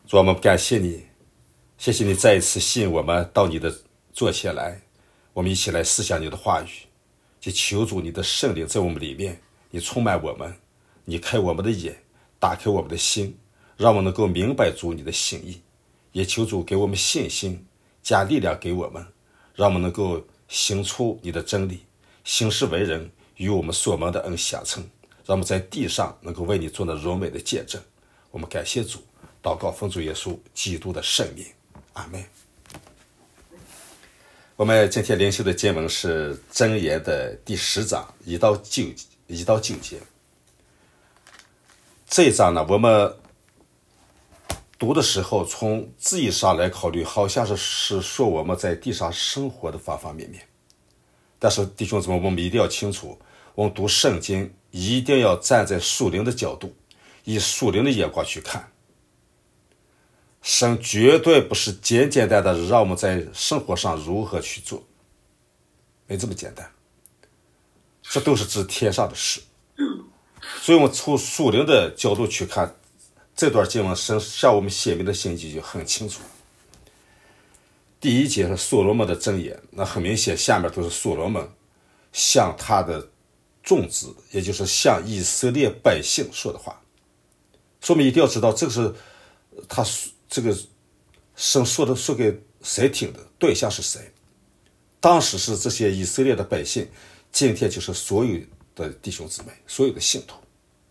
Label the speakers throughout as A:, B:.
A: 主，我们感谢你，谢谢你再一次吸引我们到你的座前来，我们一起来思想你的话语，去求主你的圣灵在我们里面，你充满我们，你开我们的眼，打开我们的心，让我们能够明白主你的心意，也求主给我们信心，加力量给我们，让我们能够行出你的真理，行事为人与我们所蒙的恩相称，让我们在地上能够为你做那荣美的见证。我们感谢主，祷告奉主耶稣基督的圣名，阿们。我们今天灵修的经文是箴言的第10章1到9节。这一章呢，我们读的时候从字义上来考虑，好像是说我们在地上生活的方方面面。但是弟兄姊妹，我们一定要清楚，我们读圣经一定要站在属灵的角度，以属灵的眼光去看。神绝对不是简简单单的让我们在生活上如何去做，没这么简单，这都是指天上的事。所以我们从属灵的角度去看这段经文，神向我们显明的信息就很清楚。第一节是所罗门的箴言，那很明显下面都是所罗门向他的众子，也就是向以色列百姓说的话。所以我们一定要知道，这个是他这个神说给谁听的，对象是谁。当时是这些以色列的百姓，今天就是所有的弟兄姊妹，所有的信徒。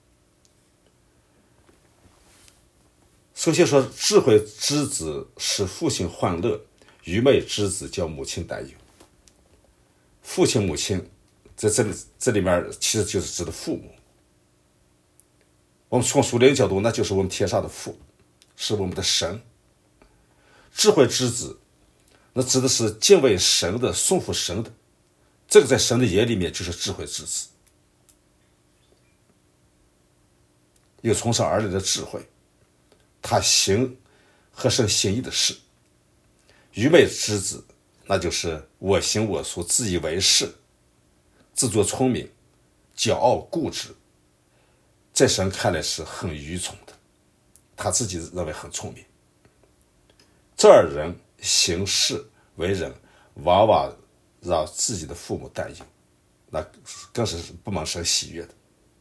A: 首先说，智慧之子使父亲欢乐，愚昧之子叫母亲担忧。父亲母亲在这里面其实就是指的父母。我们从属灵角度，那就是我们天上的父，是我们的神。智慧之子，那指的是敬畏神的、顺服神的，这个在神的眼里面就是智慧之子，有从上而来的智慧，他行合神心意的事。愚昧之子，那就是我行我素，自以为是，自作聪明，骄傲固执，在神看来是很愚蠢的，他自己认为很聪明。这二人行事为人，往往让自己的父母担忧，那更是不蒙神喜悦的。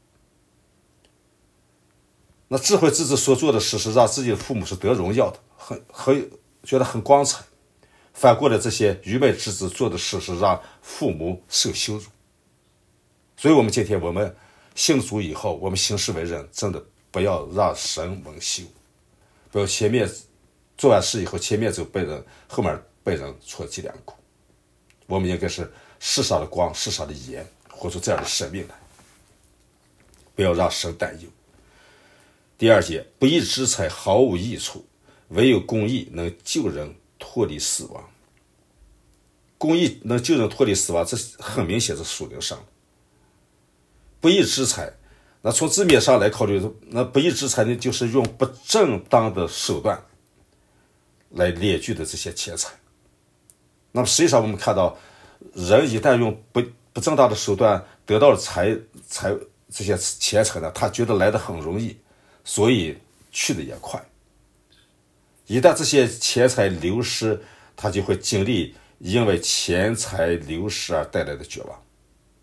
A: 那智慧之子所做的事是让自己的父母是得荣耀的，觉得很光彩。反过来，这些愚昧之子做的事是让父母受羞辱。所以我们今天我们信主以后，我们行事为人真的不要让神蒙羞，不要前面做完事以后，前面就被人，后面被人戳脊梁骨。我们应该是世上的光，世上的盐，活出这样的生命来，不要让神担忧。第二节，不义之财毫无益处，唯有公义能救人脱离死亡。公义能救人脱离死亡，这很明显是属灵上的。不义之财，那从字面上来考虑，那不义之财呢，就是用不正当的手段来掠取的这些钱财。那么实际上我们看到，人一旦用不正当的手段得到了这些钱财呢，他觉得来得很容易，所以去的也快。一旦这些钱财流失，他就会经历因为钱财流失而带来的绝望。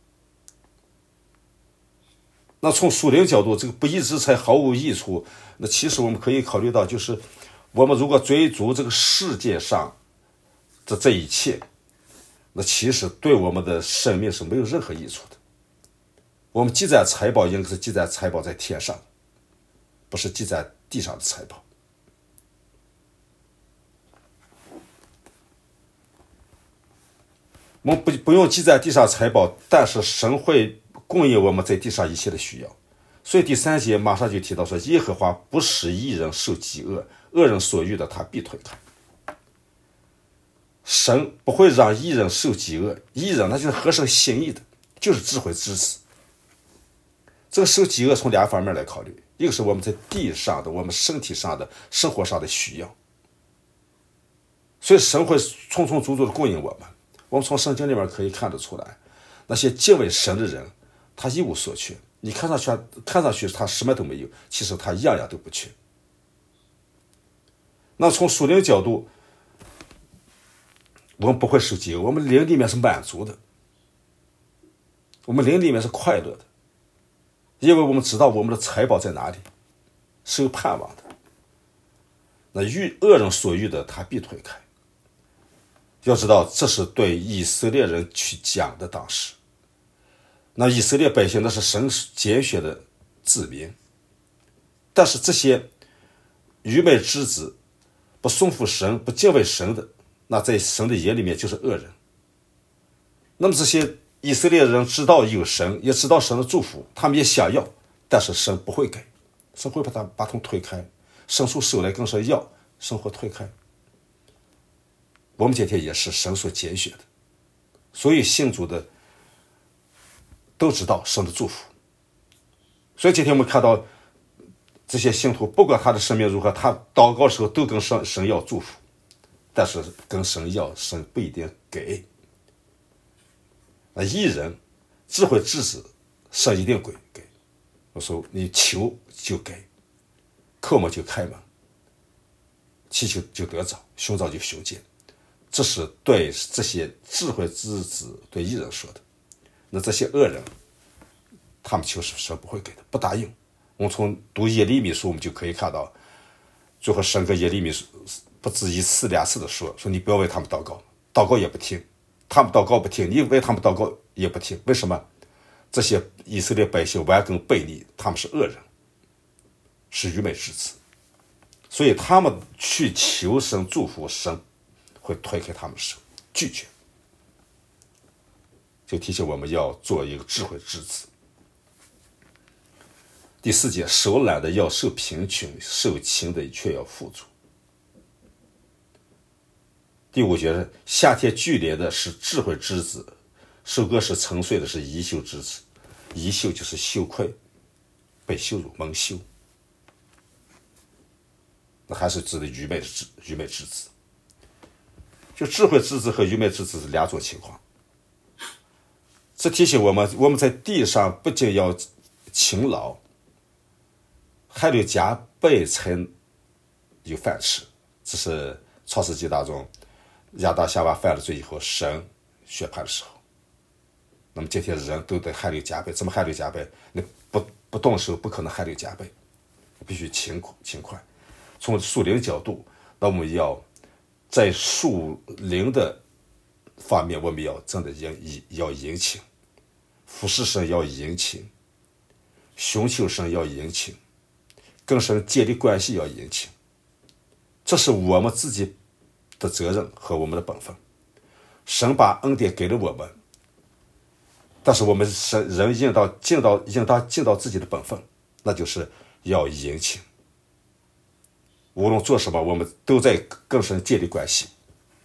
A: 那从属灵角度，这个不义之财毫无益处，那其实我们可以考虑到，就是我们如果追逐这个世界上的这一切，那其实对我们的生命是没有任何益处的。我们积攒财宝应该是积攒财宝在天上，不是积攒地上的财宝。我们不用积攒地上财宝，但是神会供应我们在地上一切的需要。所以第3节马上就提到说，耶和华不使义人受饥饿，恶人所欲的他必推开。神不会让义人受饥饿，义人那就是合神心意的，就是智慧之子。这个受饥饿从2方面来考虑，一个是我们在地上的，我们身体上的，生活上的需要，所以神会充充足足的供应我们。我们从圣经里面可以看得出来，那些敬畏神的人，他一无所缺。你看上去他什么都没有，其实他样样都不缺。 那从属灵角度，我们不会受饥饿，我们灵里面是满足的，我们灵里面是快乐的，因为我们知道我们的财宝在哪里，是有盼望的。那遇恶人所遇的，他必推开。要知道，这是对以色列人去讲的。当时，那以色列百姓那是神拣选的子民，但是这些愚昧之子，不顺服神、不敬畏神的，那在神的眼里面就是恶人。那么这些以色列人知道有神，也知道神的祝福，他们也想要，但是神不会给，神会把他们推开。伸出手来更是要，神会推开。我们今天也是神所拣选的，所以信主的都知道神的祝福。所以今天我们看到这些信徒，不管他的生命如何，他祷告的时候都跟神要祝福，但是跟神要，神不一定给。那义人智慧之子，神一定给。我说你求就给，叩门就开门，祈求就得着，寻找就寻见。这是对这些智慧之子对义人说的。那这些恶人，他们求神不会给的，不答应。我们从读耶利米书，我们就可以看到，最后神跟耶利米不止一次两次的说你不要为他们祷告，祷告也不听，他们祷告不听，你为他们祷告也不听。为什么？这些以色列百姓顽梗悖逆，他们是恶人，是愚昧之子，所以他们去求神祝福，神会推开他们的手，拒绝。就提醒我们要做一个智慧之子。第4节，手懒的要受贫穷，受轻的却要富足。第5节，夏天剧烈的是智慧之子，收割时沉睡的是贻羞之子。贻羞就是羞愧，被羞辱，蒙羞。那还是指的愚昧之子。就智慧之子和愚昧之子是两种情况。这提醒我们在地上不仅要勤劳，还得加倍才有饭吃。这是创世纪当中亚当夏娃犯了罪以后神宣判的时候。那么今天人都得汗流浃背，怎么汗流浃背？你不动手不可能汗流浃背，必须勤快。从属灵角度，那我们要在属灵的方面，我们要真的要殷勤，服侍神要殷勤，寻求神要殷勤，跟神建立关系要殷勤。这是我们自己的责任和我们的本分。神把恩典给了我们，但是我们人应当尽到自己的本分，那就是要殷勤。无论做什么，我们都在跟神建立关系。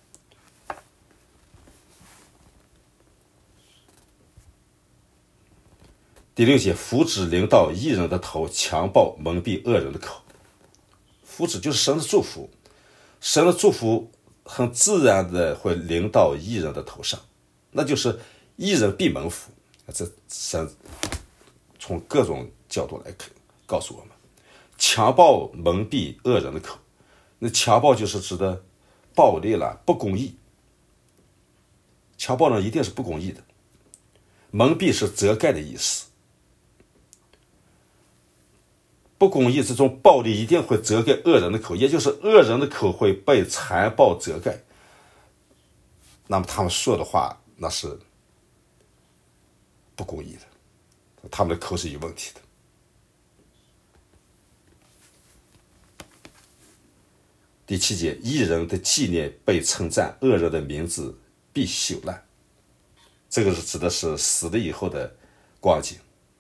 A: 第6节，福祉临到义人的头，强暴蒙蔽恶人的口。福祉就是神的祝福，神的祝福很自然的会临到义人的头上，那就是义人必蒙福。这神从各种角度来告诉我们，强暴蒙蔽恶人的口。那强暴就是指的暴力了，不公义。强暴人一定是不公义的。蒙蔽是遮盖的意思。不公义这种暴力一定会遮盖恶人的口，也就是恶人的口会被残暴遮盖。那么他们说的话那是不公义的，他们的口是有问题的。第7节，义人的纪念被称赞，恶人的名字必朽烂。这个是指的是死了以后的光景，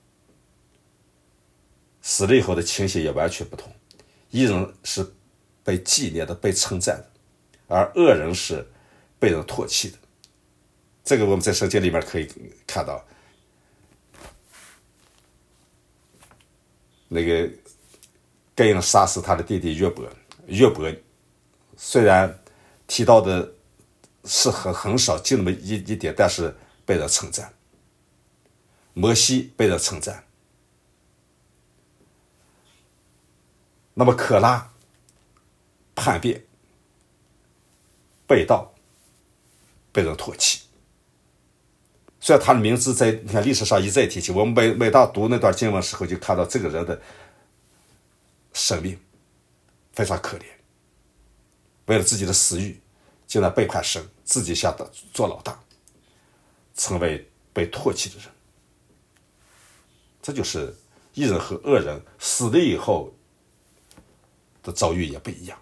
A: 死了以后的情形也完全不同。义人是被纪念的，被称赞的，而恶人是被人唾弃的。这个我们在圣经里面可以看到，那个该隐杀死他的弟弟约伯，虽然提到的是很少，就那么一点，但是被人称赞。摩西被人称赞。那么可拉叛变， 被盗，被人唾弃。虽然他的名字在你看历史上一再提起，我们每当读那段经文时候，就看到这个人的生命非常可怜，为了自己的私欲，竟然背叛神，自己下的做老大，成为被唾弃的人。这就是义人和恶人死了以后的遭遇也不一样。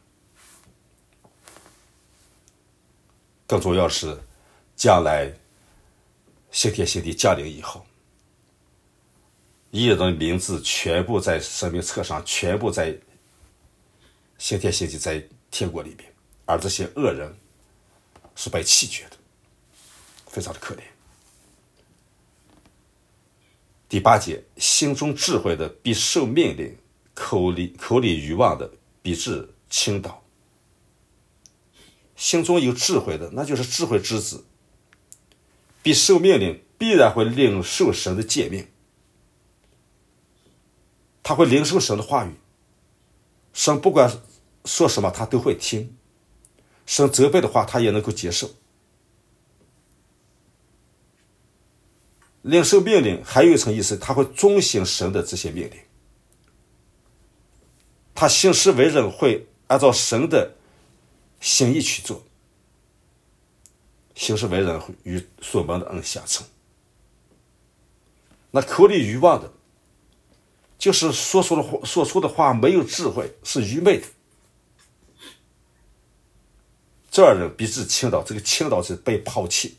A: 更重要是，将来新天新地降临以后，义人的名字全部在生命册上，全部在新天新地，在天国里面，而这些恶人是被弃绝的，非常的可怜。第8节，心中智慧的必受命令，口里愚妄的必致倾倒。心中有智慧的，那就是智慧之子，必受命令，必然会领受神的诫命，他会领受神的话语，神不管说什么他都会听，神责备的话他也能够接受。领受命令还有一层意思，他会遵行神的这些命令，他行事为人会按照神的心意去做，行事为人与所蒙的恩相称。那口里愚妄的，就是说出的话没有智慧，是愚昧的。这样人必致倾倒，这个倾倒是被抛弃。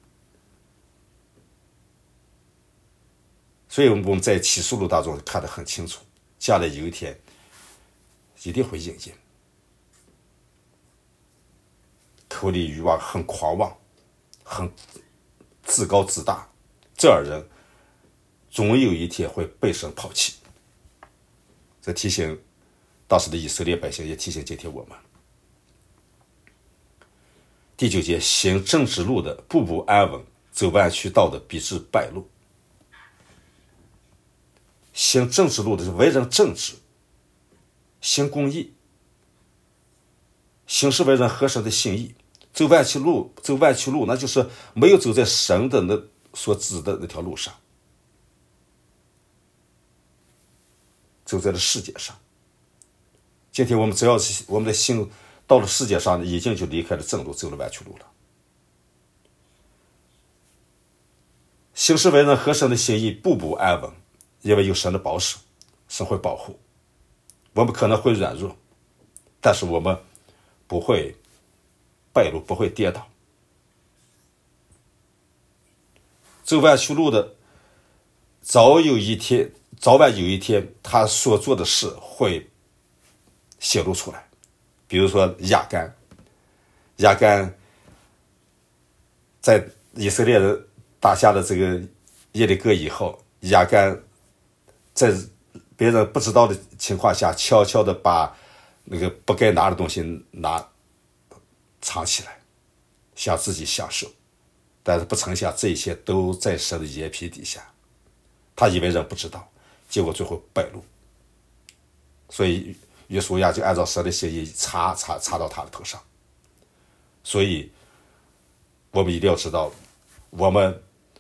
A: 所以我们在启示录当中看得很清楚，将来有一天一定会应验。口里愚妄，很狂妄，很自高自大，这样人总有一天会被神抛弃。这提醒当时的以色列百姓，也提醒今天我们。第9节，行正直路的步步安稳，走弯曲道的必致败露。行正直路的是为人正直，行公义，行事为人合神的心意。走弯曲路，那就是没有走在神的那所指的那条路上，走在了世界上。今天我们只要是我们的心到了世界上，已经就离开了正路，走了弯曲路了。行事为人合神的心意，步步安稳，因为有神的保守，神会保护我们。可能会软弱，但是我们不会败露，不会跌倒。走弯曲路的，早晚有一天他所做的事会显露出来。比如说亚干在以色列人打下了这个耶利哥以后，亚干在别人不知道的情况下，悄悄的把那个不该拿的东西藏起来，想自己享受，但是不曾想这一切都在神的眼皮底下，他以为人不知道，结果最后败露。所以约书亚就按照神的心意插到他的头上。所以我们一定要知道，我们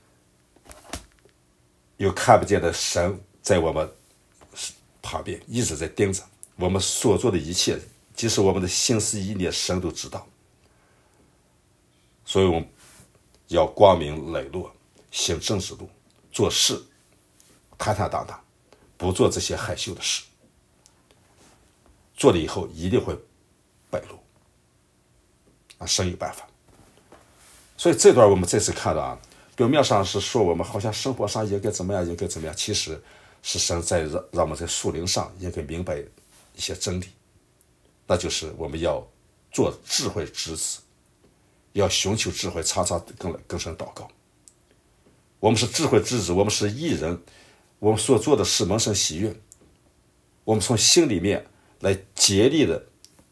A: 有看不见的神在我们旁边一直在盯着我们所做的一切，即使我们的心思意念，神都知道。所以我们要光明磊落，行正直路，做事坦坦荡荡，不做这些害羞的事。做了以后一定会败露神有办法。所以这段我们这次看到表面上是说我们好像生活上应该怎么样，其实是神在让我们在属灵上应该明白一些真理，那就是我们要做智慧之子，要寻求智慧，常常跟神祷告。我们是智慧之子，我们是义人，我们所做的事蒙神喜悦，我们从心里面来竭力的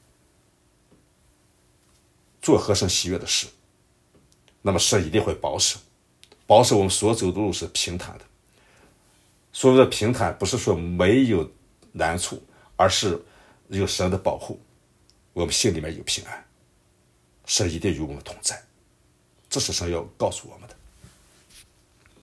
A: 做合神喜悦的事，那么神一定会保守我们所走的路是平坦的。所谓的平坦，不是说没有难处，而是有神的保护，我们心里面有平安。 神一定与我们同在。这是神要告诉我们的。